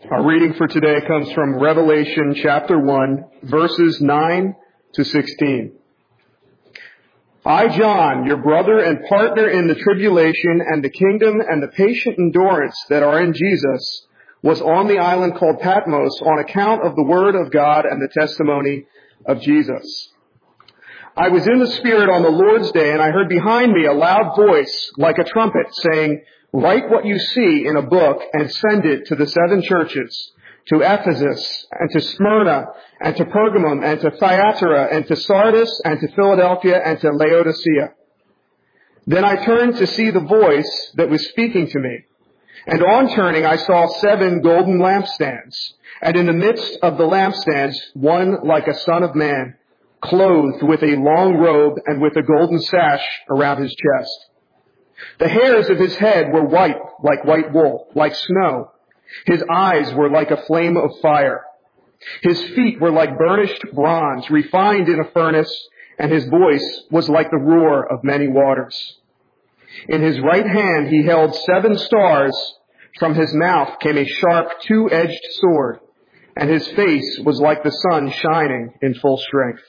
Our reading for today comes from Revelation chapter 1, verses 9 to 16. I, John, your brother and partner in the tribulation and the kingdom and the patient endurance that are in Jesus, was on the island called Patmos on account of the word of God and the testimony of Jesus. I was in the Spirit on the Lord's day, and I heard behind me a loud voice like a trumpet saying, "Write what you see in a book and send it to the 7 churches, to Ephesus and to Smyrna and to Pergamum and to Thyatira and to Sardis and to Philadelphia and to Laodicea." Then I turned to see the voice that was speaking to me. And on turning, I saw 7 golden lampstands. And in the midst of the lampstands, one like a son of man, clothed with a long robe and with a golden sash around his chest. The hairs of his head were white, like white wool, like snow. His eyes were like a flame of fire. His feet were like burnished bronze, refined in a furnace, and his voice was like the roar of many waters. In his right hand he held 7 stars. From his mouth came a sharp 2-edged sword, and his face was like the sun shining in full strength.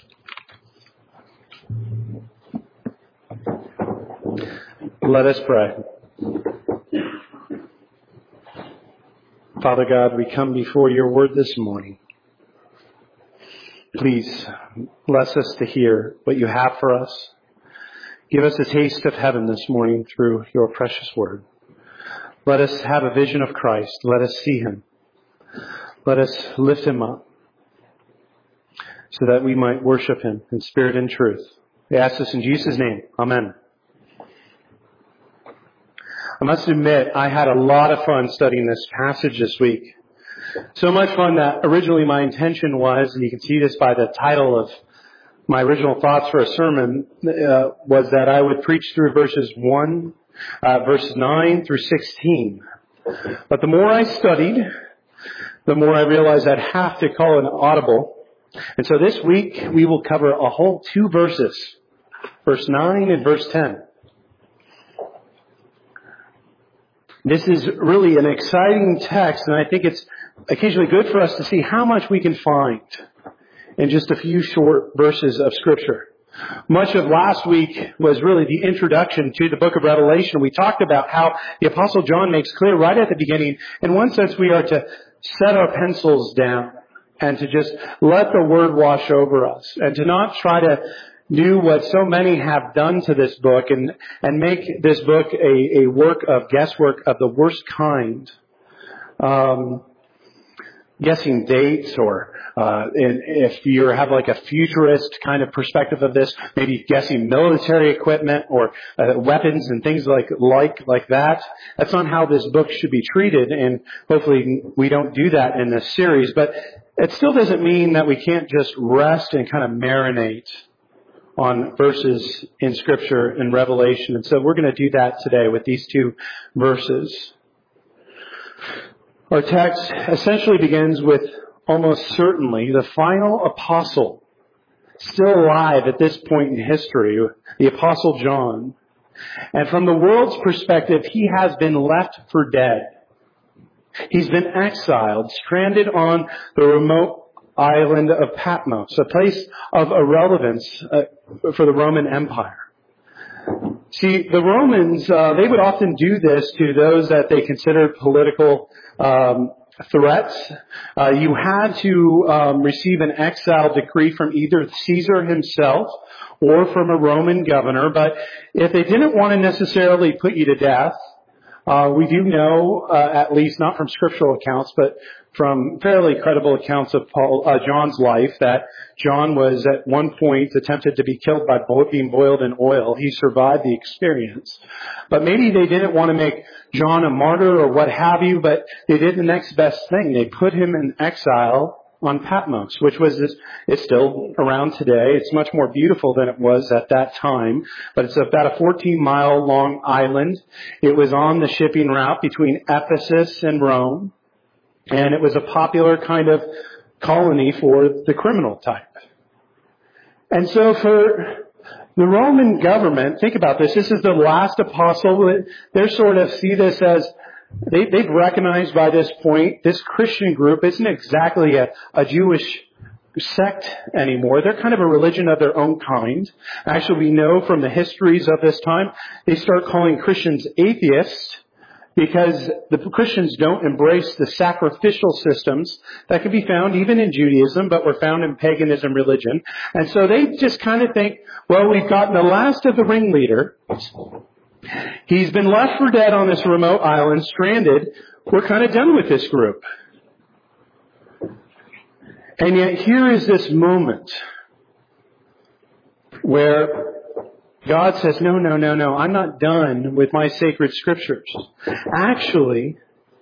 Let us pray. Father God, we come before your word this morning. Please bless us to hear what you have for us. Give us a taste of heaven this morning through your precious word. Let us have a vision of Christ. Let us see him. Let us lift him up so that we might worship him in spirit and truth. We ask this in Jesus' name. Amen. I must admit, I had a lot of fun studying this passage this week. So much fun that originally my intention was, and you can see this by the title of my original thoughts for a sermon, was that I would preach through verses 9 through 16. But the more I studied, the more I realized I'd have to call an audible. And so this week we will cover a whole 2 verses, verse 9 and verse 10. This is really an exciting text, and I think it's occasionally good for us to see how much we can find in just a few short verses of Scripture. Much of last week was really the introduction to the book of Revelation. We talked about how the Apostle John makes clear right at the beginning, in one sense we are to set our pencils down and to just let the Word wash over us, and to not try to do what so many have done to this book and make this book a work of guesswork of the worst kind. Guessing dates, or if you have like a futurist kind of perspective of this, maybe guessing military equipment or weapons and things like that. That's not how this book should be treated, and hopefully we don't do that in this series. But it still doesn't mean that we can't just rest and kind of marinate on verses in Scripture and Revelation. And so we're going to do that today with these 2 verses. Our text essentially begins with almost certainly the final apostle still alive at this point in history, the Apostle John. And from the world's perspective, he has been left for dead. He's been exiled, stranded on the remote island of Patmos, a place of irrelevance for the Roman Empire. See, the Romans, they would often do this to those that they considered political threats. You had to receive an exile decree from either Caesar himself or from a Roman governor. But if they didn't want to necessarily put you to death, we do know, at least not from scriptural accounts, but from fairly credible accounts of John's life, that John was at one point attempted to be killed by being boiled in oil. He survived the experience. But maybe they didn't want to make John a martyr or what have you, but they did the next best thing. They put him in exile on Patmos, which it's still around today. It's much more beautiful than it was at that time, but it's about a 14-mile long island. It was on the shipping route between Ephesus and Rome, and it was a popular kind of colony for the criminal type. And so for the Roman government, think about this. This is the last apostle. They sort of see this as They've recognized by this point, this Christian group isn't exactly a Jewish sect anymore. They're kind of a religion of their own kind. Actually, we know from the histories of this time, they start calling Christians atheists because the Christians don't embrace the sacrificial systems that can be found even in Judaism, but were found in paganism religion. And so they just kind of think, well, we've gotten the last of the ringleader. He's been left for dead on this remote island, stranded. We're kind of done with this group. And yet here is this moment where God says, no, I'm not done with my sacred scriptures. Actually,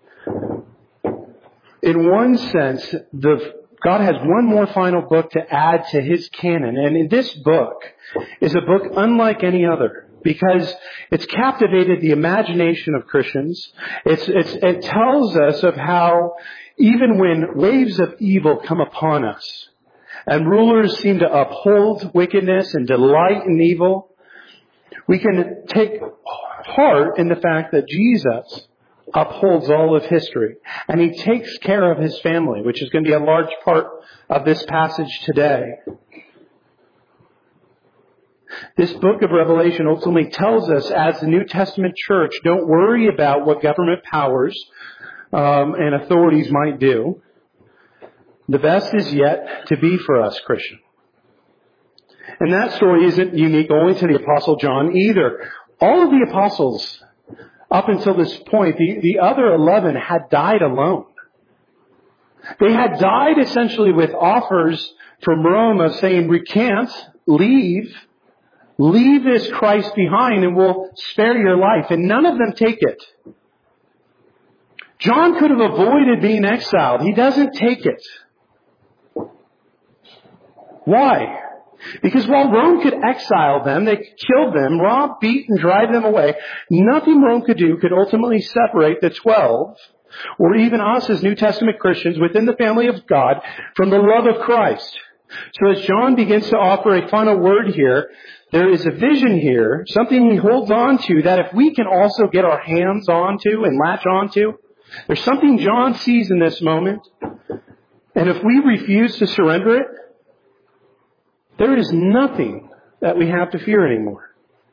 in one sense, God has one more final book to add to His canon. And in this book is a book unlike any other because it's captivated the imagination of Christians. It tells us of how even when waves of evil come upon us and rulers seem to uphold wickedness and delight in evil, we can take heart in the fact that Jesus upholds all of history. And He takes care of His family, which is going to be a large part of this passage today. This book of Revelation ultimately tells us, as the New Testament church, don't worry about what government powers and authorities might do. The best is yet to be for us, Christian. And that story isn't unique only to the Apostle John either. All of the apostles, up until this point, the other 11 had died alone. They had died essentially with offers from Rome of saying, recant, leave this Christ behind and we'll spare your life. And none of them take it. John could have avoided being exiled. He doesn't take it. Why? Because while Rome could exile them, they killed them, rob, beat, and drive them away, nothing Rome could do could ultimately separate the 12, or even us as New Testament Christians within the family of God, from the love of Christ. So as John begins to offer a final word here, there is a vision here, something he holds on to that if we can also get our hands onto and latch onto, there's something John sees in this moment. And if we refuse to surrender it, there is nothing that we have to fear anymore.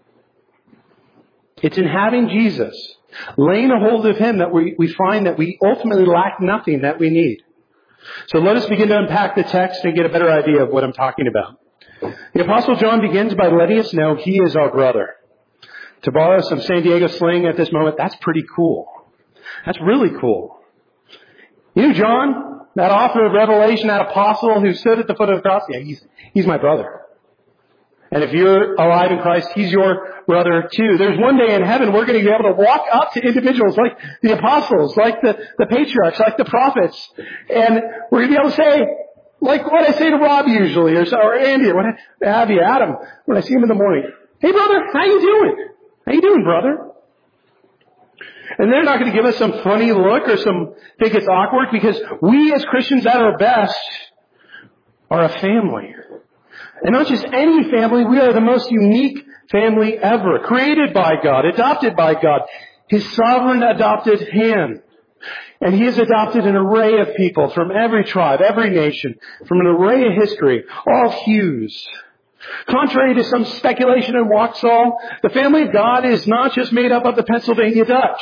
It's in having Jesus, laying a hold of Him, that we find that we ultimately lack nothing that we need. So let us begin to unpack the text and get a better idea of what I'm talking about. The Apostle John begins by letting us know he is our brother. To borrow some San Diego slang at this moment, that's pretty cool. That's really cool. You know John, that author of Revelation, that apostle who stood at the foot of the cross, yeah, he's my brother. And if you're alive in Christ, He's your brother too. There's one day in heaven we're going to be able to walk up to individuals like the apostles, like the patriarchs, like the prophets. And we're going to be able to say, like what I say to Rob usually, or Andy, or what have you, Adam, when I see him in the morning. Hey brother, how you doing? How you doing, brother? And they're not going to give us some funny look or think it's awkward, because we as Christians at our best are a family. And not just any family, we are the most unique family ever. Created by God, adopted by God, His sovereign adopted hand. And He has adopted an array of people from every tribe, every nation, from an array of history, all hues. Contrary to some speculation in Waxhaw, the family of God is not just made up of the Pennsylvania Dutch.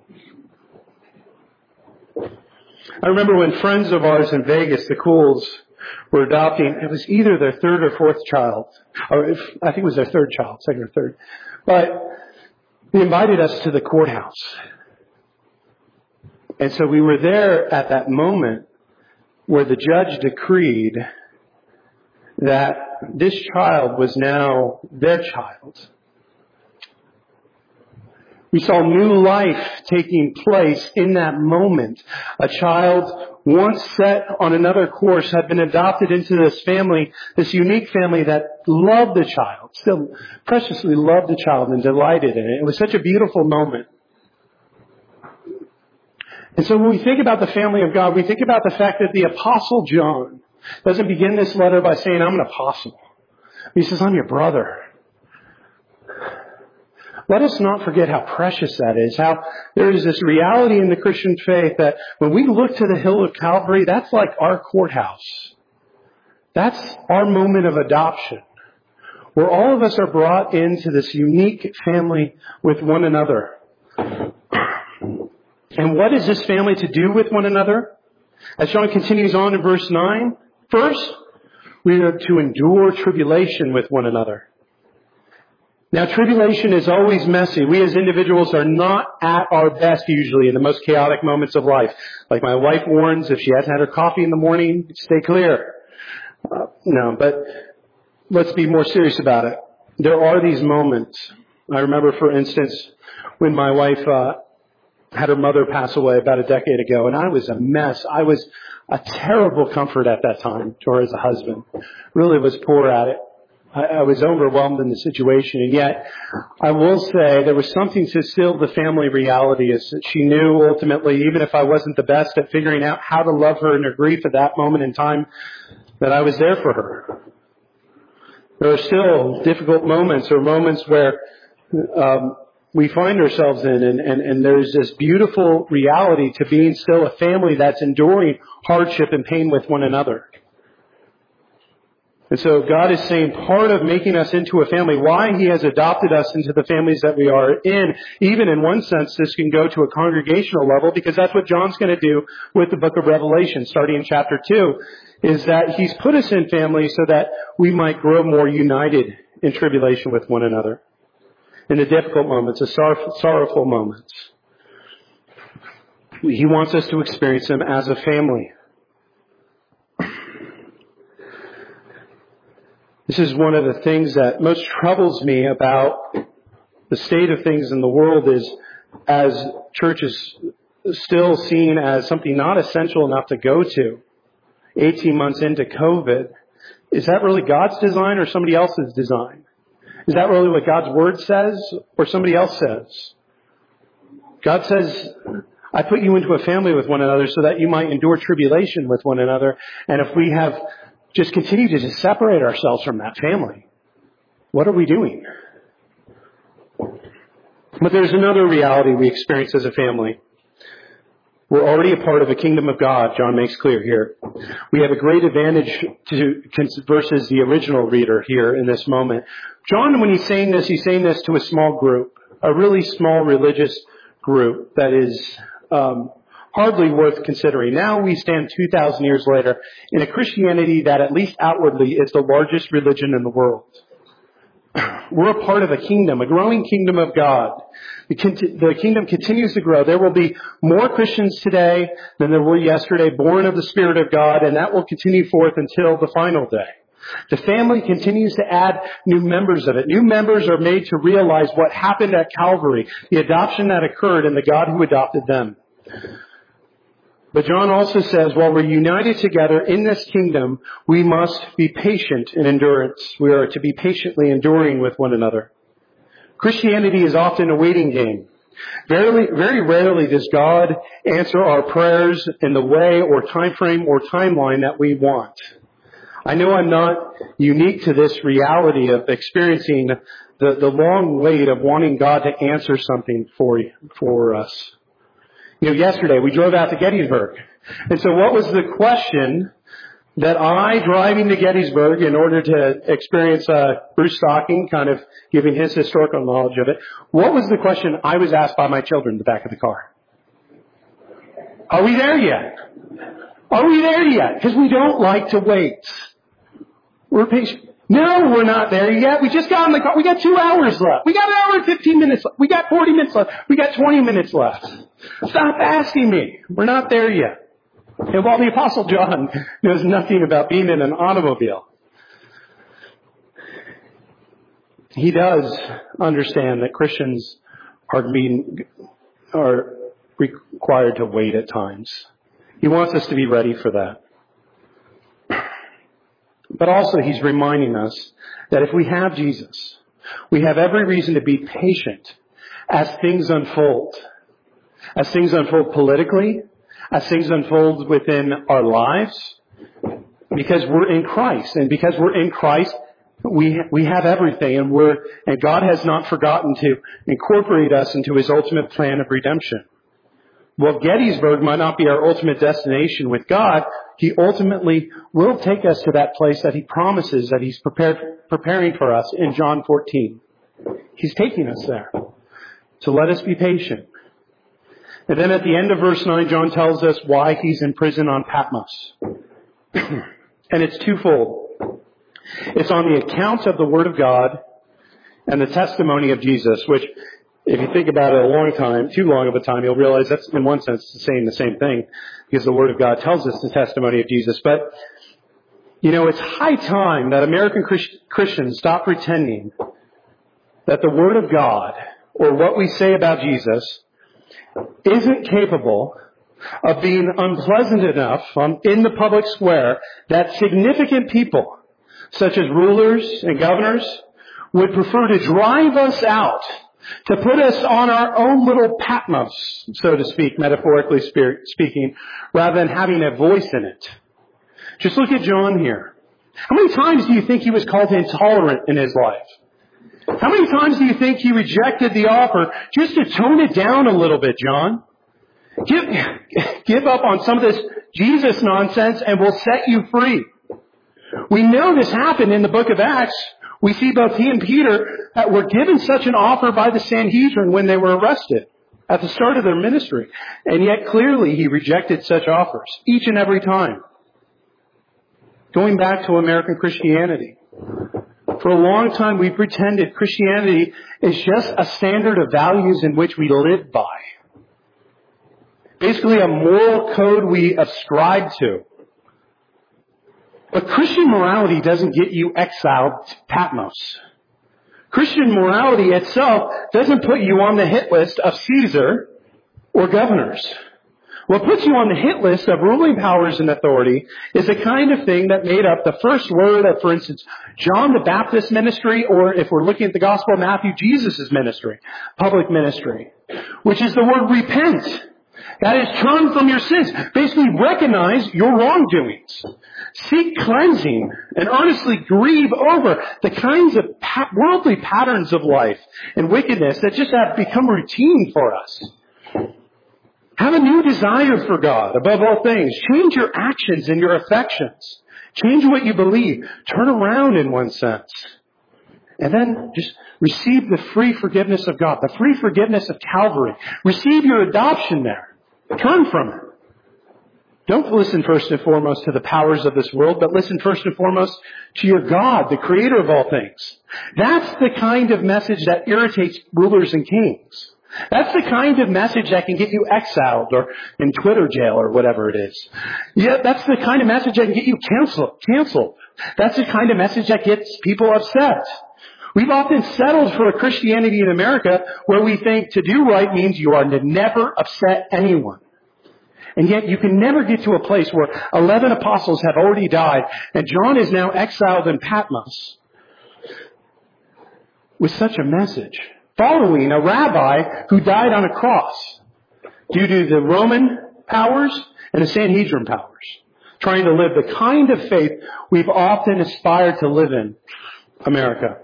I remember when friends of ours in Vegas, the Cools, were adopting, it was either their third or fourth child. Or I think it was their third child, second or third. But they invited us to the courthouse. And so we were there at that moment where the judge decreed that this child was now their child. We saw new life taking place in that moment. A child once set on another course had been adopted into this family, this unique family that loved the child, still preciously loved the child and delighted in it. It was such a beautiful moment. And so when we think about the family of God, we think about the fact that the Apostle John doesn't begin this letter by saying, I'm an apostle. He says, I'm your brother. let us not forget how precious that is, how there is this reality in the Christian faith that when we look to the hill of Calvary, that's like our courthouse. That's our moment of adoption, where all of us are brought into this unique family with one another. And what is this family to do with one another? As John continues on in verse 9, first, we are to endure tribulation with one another. Now, tribulation is always messy. We as individuals are not at our best usually in the most chaotic moments of life. Like my wife warns, if she hasn't had her coffee in the morning, stay clear. No, but let's be more serious about it. There are these moments. I remember, for instance, when my wife had her mother pass away about a decade ago, and I was a mess. I was a terrible comfort at that time to her as a husband. Really was poor at it. I was overwhelmed in the situation, and yet I will say there was something to still the family reality, is that she knew ultimately, even if I wasn't the best at figuring out how to love her in her grief at that moment in time, that I was there for her. There are still difficult moments, or moments where we find ourselves in, and there's this beautiful reality to being still a family that's enduring hardship and pain with one another. And so God is saying part of making us into a family, why He has adopted us into the families that we are in, even in one sense this can go to a congregational level, because that's what John's going to do with the book of Revelation, starting in chapter 2, is that He's put us in families so that we might grow more united in tribulation with one another. In the difficult moments, the sorrowful moments. He wants us to experience them as a family. This is one of the things that most troubles me about the state of things in the world, is as church is still seen as something not essential enough to go to 18 months into COVID. Is that really God's design or somebody else's design? Is that really what God's Word says or somebody else says? God says, I put you into a family with one another so that you might endure tribulation with one another. And if we have just continued to just separate ourselves from that family, what are we doing? But there's another reality we experience as a family. We're already a part of the kingdom of God, John makes clear here. We have a great advantage versus the original reader here in this moment. John, when he's saying this to a small group, a really small religious group that is hardly worth considering. Now we stand 2,000 years later in a Christianity that, at least outwardly, is the largest religion in the world. We're a part of a kingdom, a growing kingdom of God. The kingdom continues to grow. There will be more Christians today than there were yesterday, born of the Spirit of God, and that will continue forth until the final day. The family continues to add new members of it. New members are made to realize what happened at Calvary, the adoption that occurred, and the God who adopted them. But John also says, while we're united together in this kingdom, we must be patient in endurance. We are to be patiently enduring with one another. Christianity is often a waiting game. Very rarely does God answer our prayers in the way or time frame or timeline that we want. I know I'm not unique to this reality of experiencing the long wait of wanting God to answer something for us. Yesterday we drove out to Gettysburg. And so what was the question that I, driving to Gettysburg in order to experience Bruce Stocking, kind of giving his historical knowledge of it, what was the question I was asked by my children in the back of the car? Are we there yet? Are we there yet? Because we don't like to wait. We're patient. No, we're not there yet. We just got in the car. We got 2 hours left. We got an hour and 15 minutes left. We got 40 minutes left. We got 20 minutes left. Stop asking me. We're not there yet. And while the Apostle John knows nothing about being in an automobile, he does understand that Christians are required to wait at times. He wants us to be ready for that. But also he's reminding us that if we have Jesus, we have every reason to be patient as things unfold. As things unfold politically, as things unfold within our lives, because we're in Christ. And because we're in Christ, We have everything, and God has not forgotten to incorporate us into His ultimate plan of redemption. While Gettysburg might not be our ultimate destination with God, He ultimately will take us to that place that He promises that He's preparing for us in John 14. He's taking us there. So let us be patient. And then at the end of verse 9, John tells us why he's in prison on Patmos. And it's twofold. It's on the account of the Word of God and the testimony of Jesus, which, if you think about it a long time, too long of a time, you'll realize that's in one sense the same thing, because the Word of God tells us the testimony of Jesus. But, it's high time that American Christians stop pretending that the Word of God, or what we say about Jesus, isn't capable of being unpleasant enough in the public square that significant people, such as rulers and governors, would prefer to drive us out, to put us on our own little Patmos, so to speak, metaphorically speaking, rather than having a voice in it. Just look at John here. How many times do you think he was called intolerant in his life? How many times do you think he rejected the offer just to tone it down a little bit, John? Give up on some of this Jesus nonsense and we'll set you free. We know this happened in the book of Acts. We see both he and Peter that were given such an offer by the Sanhedrin when they were arrested at the start of their ministry. And yet clearly he rejected such offers each and every time. Going back to American Christianity. For a long time we pretended Christianity is just a standard of values in which we live by. Basically a moral code we ascribe to. But Christian morality doesn't get you exiled to Patmos. Christian morality itself doesn't put you on the hit list of Caesar or governors. What puts you on the hit list of ruling powers and authority is the kind of thing that made up the first word of, for instance, John the Baptist's ministry, or if we're looking at the Gospel of Matthew, Jesus' ministry, public ministry, which is the word repent. That is, turn from your sins. Basically, recognize your wrongdoings. Seek cleansing and earnestly grieve over the kinds of worldly patterns of life and wickedness that just have become routine for us. Have a new desire for God above all things. Change your actions and your affections. Change what you believe. Turn around in one sense. And then just receive the free forgiveness of God, the free forgiveness of Calvary. Receive your adoption there. Turn from it. Don't listen first and foremost to the powers of this world, but listen first and foremost to your God, the creator of all things. That's the kind of message that irritates rulers and kings. That's the kind of message that can get you exiled or in Twitter jail or whatever it is. Yeah, that's the kind of message that can get you canceled. That's the kind of message that gets people upset. We've often settled for a Christianity in America where we think to do right means you are to never upset anyone. And yet you can never get to a place where 11 apostles have already died and John is now exiled in Patmos with such a message, following a rabbi who died on a cross due to the Roman powers and the Sanhedrin powers, trying to live the kind of faith we've often aspired to live in America.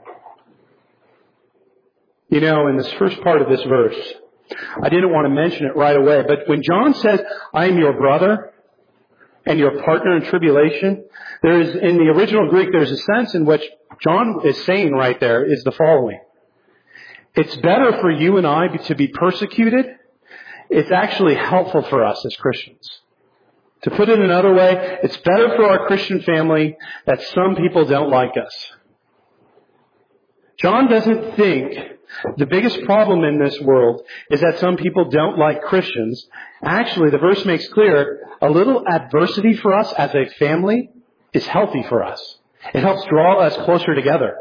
In this first part of this verse, I didn't want to mention it right away, but when John says, I am your brother and your partner in tribulation, in the original Greek, there's a sense in which John is saying right there is the following. It's better for you and I to be persecuted. It's actually helpful for us as Christians. To put it another way, it's better for our Christian family that some people don't like us. John doesn't think the biggest problem in this world is that some people don't like Christians. Actually, the verse makes clear a little adversity for us as a family is healthy for us. It helps draw us closer together.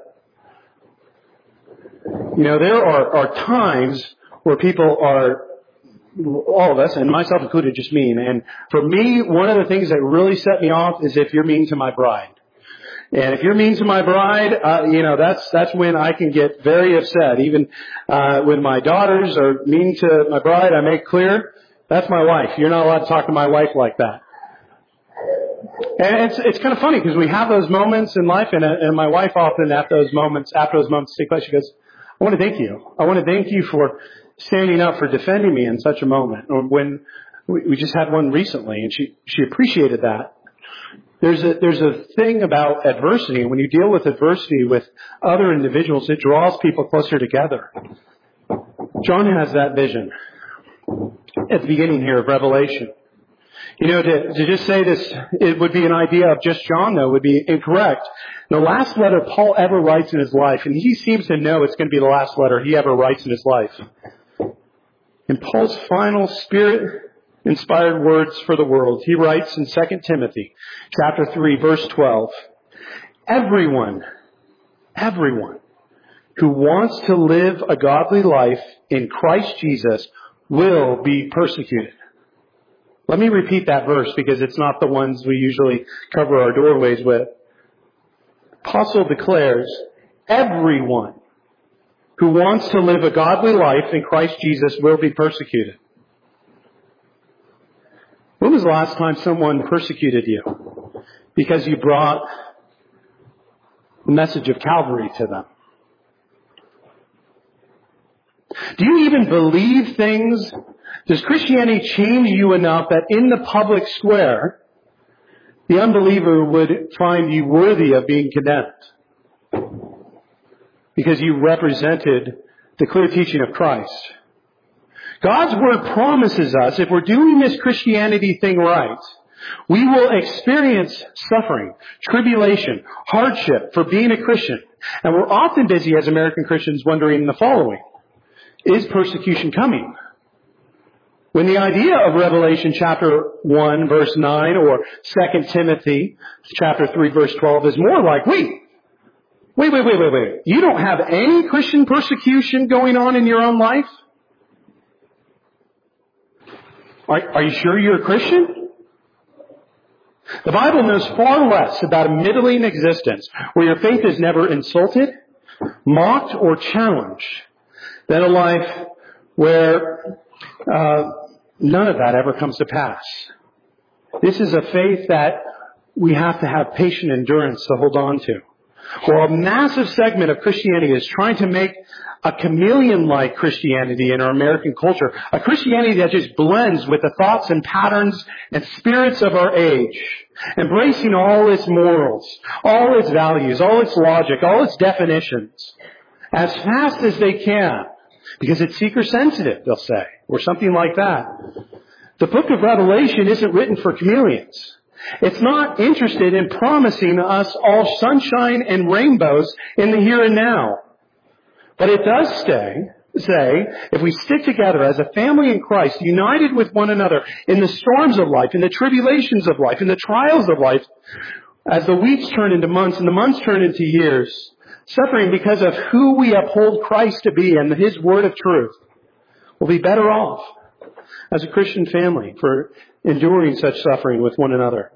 There are times where people are, all of us, and myself included, just mean. And for me, one of the things that really set me off is if you're mean to my bride. And if you're mean to my bride, that's when I can get very upset. Even when my daughters are mean to my bride, I make clear, that's my wife. You're not allowed to talk to my wife like that. And it's kind of funny because we have those moments in life, and my wife often after those moments take place, she goes, I want to thank you. I want to thank you for standing up, for defending me in such a moment. Or when we just had one recently, and she appreciated that. There's a thing about adversity, and when you deal with adversity with other individuals, it draws people closer together. John has that vision at the beginning here of Revelation. You know, to just say this, it would be an idea of just John, though, would be incorrect. The last letter Paul ever writes in his life, and he seems to know it's going to be the last letter he ever writes in his life. In Paul's final Spirit-inspired words for the world, he writes in 2 Timothy chapter 3, verse 12, Everyone who wants to live a godly life in Christ Jesus will be persecuted. Let me repeat that verse because it's not the ones we usually cover our doorways with. Apostle declares, everyone who wants to live a godly life in Christ Jesus will be persecuted. When was the last time someone persecuted you because you brought the message of Calvary to them? Do you even believe things? Does Christianity change you enough that in the public square, the unbeliever would find you worthy of being condemned? Because you represented the clear teaching of Christ. God's Word promises us, if we're doing this Christianity thing right, we will experience suffering, tribulation, hardship for being a Christian. And we're often busy as American Christians wondering the following. Is persecution coming? When the idea of Revelation chapter 1 verse 9 or 2 Timothy chapter 3 verse 12 is more like, wait. You don't have any Christian persecution going on in your own life? Are you sure you're a Christian? The Bible knows far less about a middling existence where your faith is never insulted, mocked, or challenged than a life where none of that ever comes to pass. This is a faith that we have to have patient endurance to hold on to. Well, a massive segment of Christianity is trying to make a chameleon-like Christianity in our American culture, a Christianity that just blends with the thoughts and patterns and spirits of our age, embracing all its morals, all its values, all its logic, all its definitions, as fast as they can, because it's seeker-sensitive, they'll say, or something like that. The book of Revelation isn't written for chameleons. It's not interested in promising us all sunshine and rainbows in the here and now. But it does say, if we stick together as a family in Christ, united with one another in the storms of life, in the tribulations of life, in the trials of life, as the weeks turn into months and the months turn into years, suffering because of who we uphold Christ to be and His word of truth, we'll be better off as a Christian family for enduring such suffering with one another.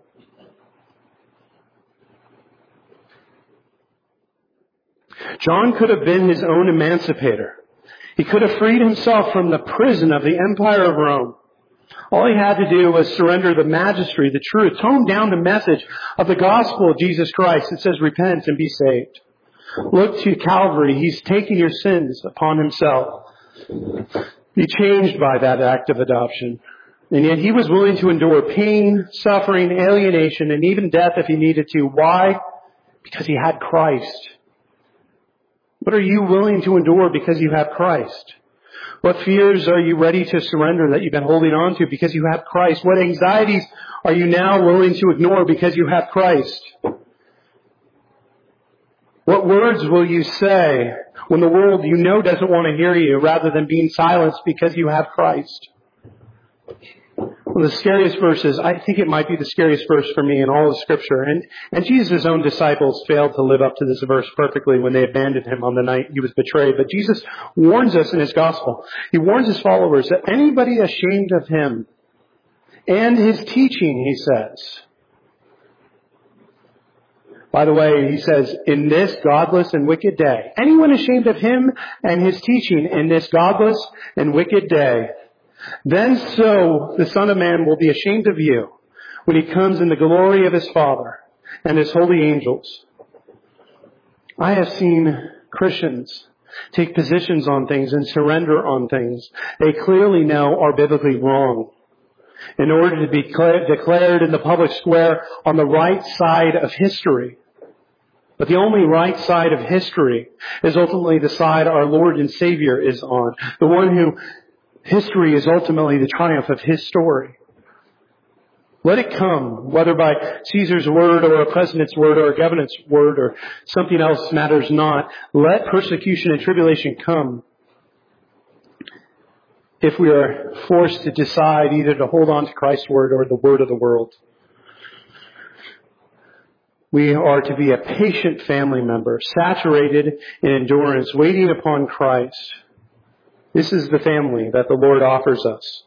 John could have been his own emancipator. He could have freed himself from the prison of the Empire of Rome. All he had to do was surrender the majesty, the truth, tone down the message of the gospel of Jesus Christ. It says, repent and be saved. Look to Calvary. He's taking your sins upon himself. Be changed by that act of adoption. And yet he was willing to endure pain, suffering, alienation, and even death if he needed to. Why? Because he had Christ. What are you willing to endure because you have Christ? What fears are you ready to surrender that you've been holding on to because you have Christ? What anxieties are you now willing to ignore because you have Christ? What words will you say when the world you know doesn't want to hear you rather than being silenced because you have Christ? One of the scariest verses, I think it might be the scariest verse for me in all of Scripture. And Jesus' own disciples failed to live up to this verse perfectly when they abandoned Him on the night He was betrayed. But Jesus warns us in His gospel. He warns His followers that anybody ashamed of Him and His teaching, He says. By the way, He says, in this godless and wicked day, anyone ashamed of Him and His teaching in this godless and wicked day, then so the Son of Man will be ashamed of you when He comes in the glory of His Father and His holy angels. I have seen Christians take positions on things and surrender on things they clearly know are biblically wrong in order to be declared in the public square on the right side of history. But the only right side of history is ultimately the side our Lord and Savior is on. The one who history is ultimately the triumph of His story. Let it come, whether by Caesar's word or a president's word or a governor's word or something else matters not. Let persecution and tribulation come if we are forced to decide either to hold on to Christ's word or the word of the world. We are to be a patient family member, saturated in endurance, waiting upon Christ. This is the family that the Lord offers us.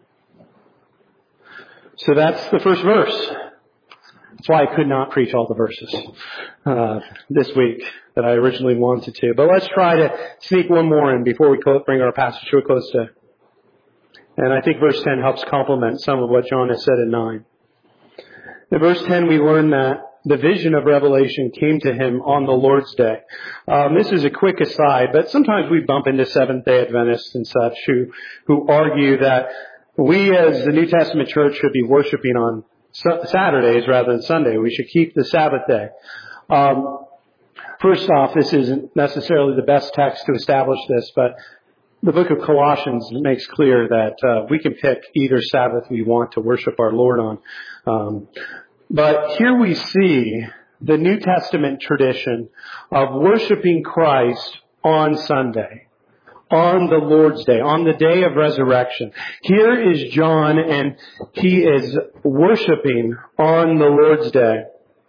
So that's the first verse. That's why I could not preach all the verses this week that I originally wanted to. But let's try to sneak one more in before we bring our passage to a close today. And I think verse 10 helps complement some of what John has said in 9. In verse 10 we learn that the vision of Revelation came to him on the Lord's Day. This is a quick aside, but sometimes we bump into Seventh-day Adventists and such who argue that we as the New Testament church should be worshiping on Saturdays rather than Sunday. We should keep the Sabbath day. First off, this isn't necessarily the best text to establish this, but the book of Colossians makes clear that we can pick either Sabbath we want to worship our Lord on. But here we see the New Testament tradition of worshiping Christ on Sunday, on the Lord's Day, on the day of resurrection. Here is John, and he is worshiping on the Lord's Day.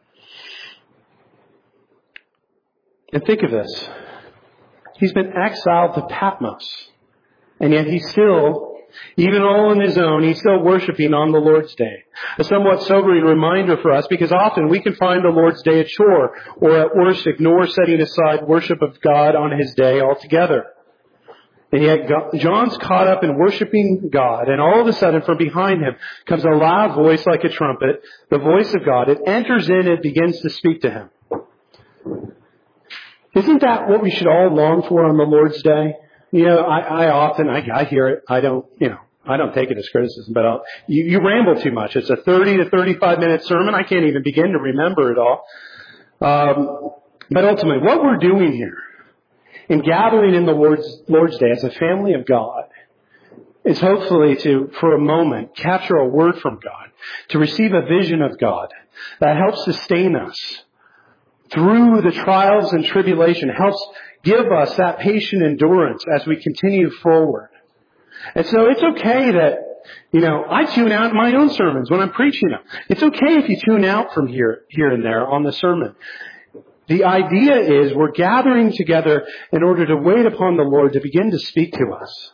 And think of this. He's been exiled to Patmos, and yet he's still, even all on his own, he's still worshiping on the Lord's Day. A somewhat sobering reminder for us, because often we can find the Lord's Day at chore, or at worst ignore setting aside worship of God on His day altogether. And yet John's caught up in worshiping God, and all of a sudden from behind him comes a loud voice like a trumpet, the voice of God. It enters in and begins to speak to him. Isn't that what we should all long for on the Lord's Day? You know, I hear it. I don't take it as criticism, but you ramble too much. It's a 30 to 35 minute sermon. I can't even begin to remember it all. But ultimately, what we're doing here in gathering in the Lord's Day as a family of God is hopefully to, for a moment, capture a word from God, to receive a vision of God that helps sustain us through the trials and tribulation, helps give us that patient endurance as we continue forward. And so it's okay that, I tune out my own sermons when I'm preaching them. It's okay if you tune out from here and there on the sermon. The idea is we're gathering together in order to wait upon the Lord to begin to speak to us.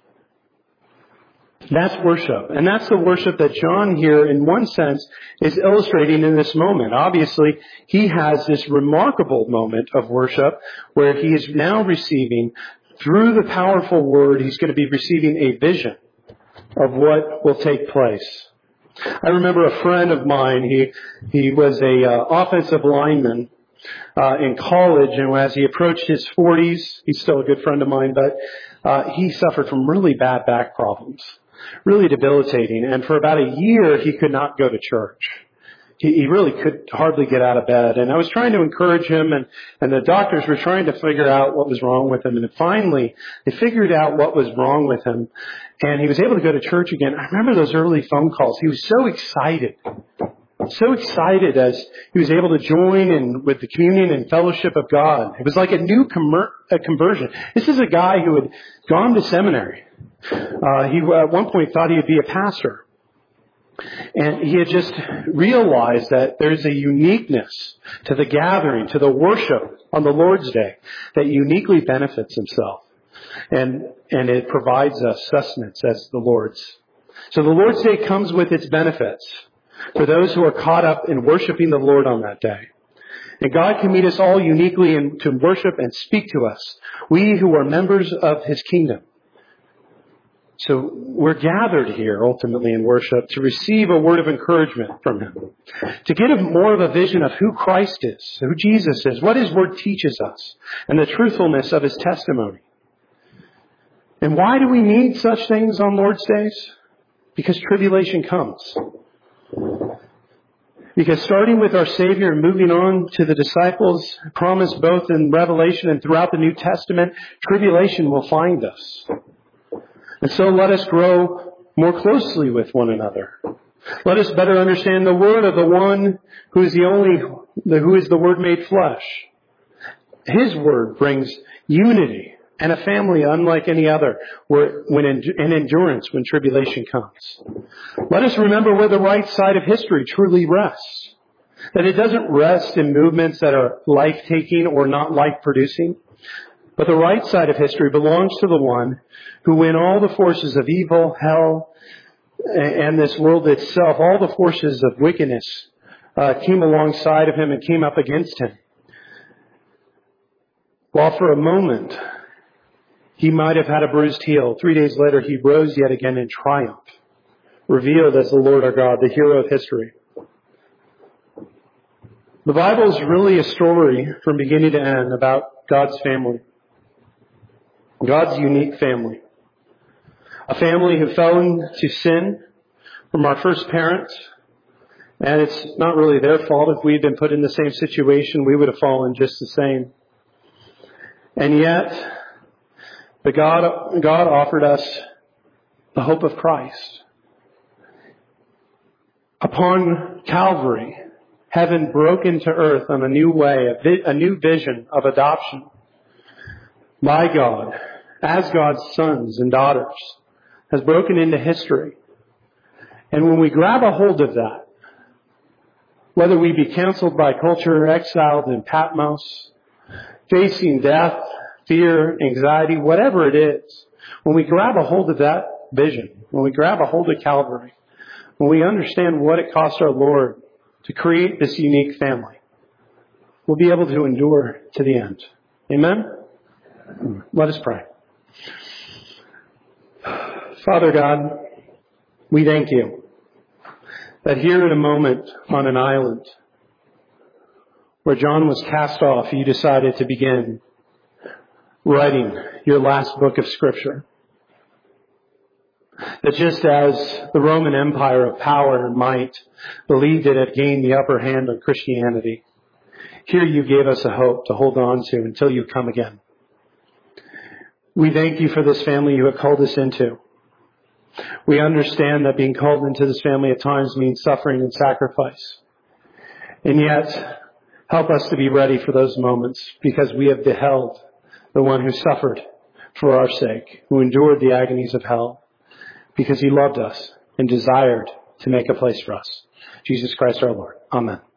That's worship. And that's the worship that John here, in one sense, is illustrating in this moment. Obviously, he has this remarkable moment of worship where he is now receiving, through the powerful word, he's going to be receiving a vision of what will take place. I remember a friend of mine, he was a offensive lineman in college, and as he approached his 40s, he's still a good friend of mine, but he suffered from really bad back problems. Really debilitating. And for about a year, he could not go to church. He really could hardly get out of bed. And I was trying to encourage him, and the doctors were trying to figure out what was wrong with him. And finally, they figured out what was wrong with him. And he was able to go to church again. I remember those early phone calls. He was so excited. So excited as he was able to join in with the communion and fellowship of God. It was like a new conversion. This is a guy who had gone to seminary. He at one point thought he would be a pastor. And he had just realized that there's a uniqueness to the gathering, to the worship on the Lord's Day that uniquely benefits himself. And it provides us sustenance as the Lord's. So the Lord's Day comes with its benefits for those who are caught up in worshiping the Lord on that day. And God can meet us all uniquely to worship and speak to us, we who are members of His kingdom. So we're gathered here ultimately in worship to receive a word of encouragement from Him, to get more of a vision of who Christ is, who Jesus is, what His Word teaches us, and the truthfulness of His testimony. And why do we need such things on Lord's days? Because tribulation comes. Because starting with our Savior and moving on to the disciples, promised both in Revelation and throughout the New Testament, tribulation will find us. And so let us grow more closely with one another. Let us better understand the Word of the one who is who is the Word made flesh. His Word brings unity and a family unlike any other, and endurance when tribulation comes. Let us remember where the right side of history truly rests. That it doesn't rest in movements that are life-taking or not life-producing. But the right side of history belongs to the one who, when all the forces of evil, hell, and this world itself, all the forces of wickedness came alongside of him and came up against him. While for a moment he might have had a bruised heel, 3 days later he rose yet again in triumph, revealed as the Lord our God, the hero of history. The Bible is really a story from beginning to end about God's family. God's unique family. A family who fell into sin from our first parents. And it's not really their fault. If we had been put in the same situation, we would have fallen just the same. And yet, God offered us the hope of Christ. Upon Calvary, heaven broke into earth on a new way, a new vision of adoption by God, as God's sons and daughters, has broken into history. And when we grab a hold of that, whether we be counseled by culture, exiled in Patmos, facing death, fear, anxiety, whatever it is, when we grab a hold of that vision, when we grab a hold of Calvary, when we understand what it cost our Lord to create this unique family, we'll be able to endure to the end. Amen? Let us pray. Father God, we thank you that here in a moment on an island where John was cast off, you decided to begin writing your last book of Scripture. That just as the Roman Empire of power and might believed it had gained the upper hand on Christianity, here you gave us a hope to hold on to until you come again. We thank you for this family you have called us into. We understand that being called into this family at times means suffering and sacrifice. And yet, help us to be ready for those moments because we have beheld the one who suffered for our sake, who endured the agonies of hell because he loved us and desired to make a place for us. Jesus Christ our Lord. Amen.